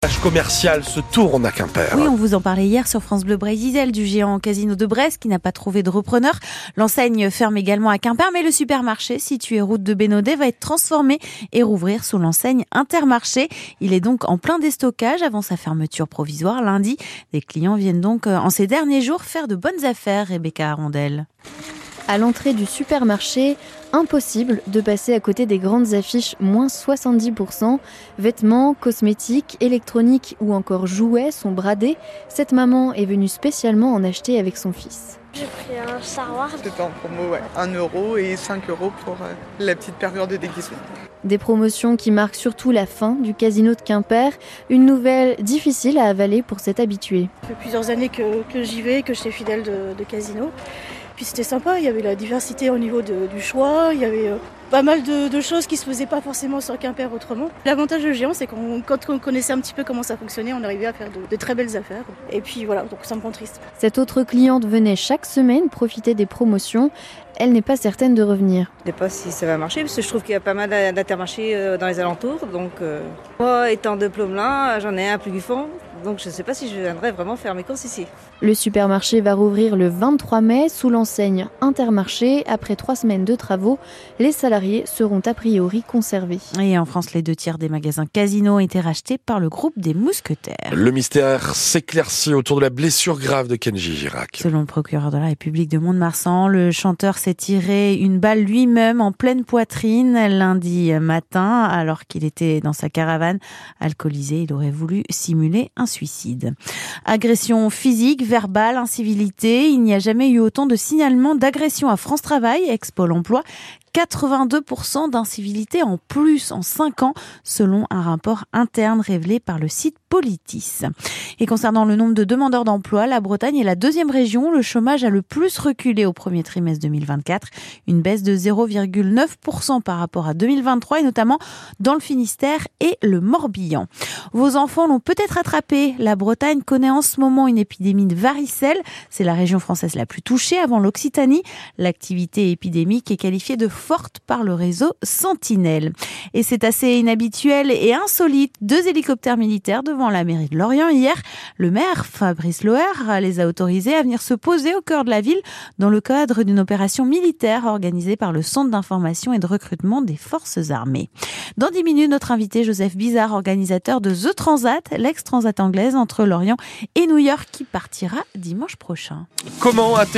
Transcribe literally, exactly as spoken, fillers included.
village commercial se tourne à Quimper. Oui, on vous en parlait hier sur France Bleu Brésil, du géant Casino de Brest qui n'a pas trouvé de repreneur. L'enseigne ferme également à Quimper, mais le supermarché situé route de Bénodet va être transformé et rouvrir sous l'enseigne Intermarché. Il est donc en plein déstockage avant sa fermeture provisoire lundi. Des clients viennent donc en ces derniers jours faire de bonnes affaires, Rebecca Arondel. À l'entrée du supermarché, impossible de passer à côté des grandes affiches moins soixante-dix pour cent. Vêtements, cosmétiques, électroniques ou encore jouets sont bradés. Cette maman est venue spécialement en acheter avec son fils. J'ai pris un Star Wars. C'était en promo, ouais. un euro et cinq euros pour euh, la petite période de déguisement. Des promotions qui marquent surtout la fin du Casino de Quimper. Une nouvelle difficile à avaler pour cet habitué. Ça fait plusieurs années que, que j'y vais, que j'étais fidèle de, de Casino. Puis c'était sympa, il y avait la diversité au niveau de, du choix, il y avait euh, pas mal de, de choses qui se faisaient pas forcément sur Quimper autrement. L'avantage de Géant, c'est qu'on, quand on connaissait un petit peu comment ça fonctionnait, on arrivait à faire de, de très belles affaires. Et puis voilà, donc ça me rend triste. Cette autre cliente venait chaque semaine profiter des promotions. Elle n'est pas certaine de revenir. Je ne sais pas si ça va marcher, parce que je trouve qu'il y a pas mal d'intermarchés dans les alentours. Donc, euh, moi, étant de Plomelin, j'en ai un plus Guffon. Donc je ne sais pas si je viendrai vraiment faire mes courses ici. Le supermarché va rouvrir le vingt-trois mai sous l'enseigne Intermarché. Après trois semaines de travaux, les salariés seront a priori conservés. Et en France, les deux tiers des magasins Casino ont été rachetés par le groupe des Mousquetaires. Le mystère s'éclaircit autour de la blessure grave de Kenji Girac. Selon le procureur de la République de Mont-de-Marsan, le chanteur s'est tiré une balle lui-même en pleine poitrine lundi matin alors qu'il était dans sa caravane. Alcoolisé, il aurait voulu simuler un suicide. Agression physique, verbale, incivilité. Il n'y a jamais eu autant de signalements d'agression à France Travail, ex-Pôle emploi. quatre-vingt-deux pour cent d'incivilité en plus en cinq ans, selon un rapport interne révélé par le site Politis. Et concernant le nombre de demandeurs d'emploi, la Bretagne est la deuxième région où le chômage a le plus reculé au premier trimestre deux mille vingt-quatre. Une baisse de zéro virgule neuf pour cent par rapport à deux mille vingt-trois et notamment dans le Finistère et le Morbihan. Vos enfants l'ont peut-être attrapé. La Bretagne connaît en ce moment une épidémie de varicelle. C'est la région française la plus touchée avant l'Occitanie. L'activité épidémique est qualifiée de forte par le réseau Sentinelle. Et c'est assez inhabituel et insolite. Deux hélicoptères militaires devant la mairie de Lorient hier. Le maire, Fabrice Loher, les a autorisés à venir se poser au cœur de la ville dans le cadre d'une opération militaire organisée par le Centre d'information et de recrutement des forces armées. Dans dix minutes, notre invité Joseph Bizarre, organisateur de The Transat, l'ex-transat anglaise entre Lorient et New York qui partira dimanche prochain. Comment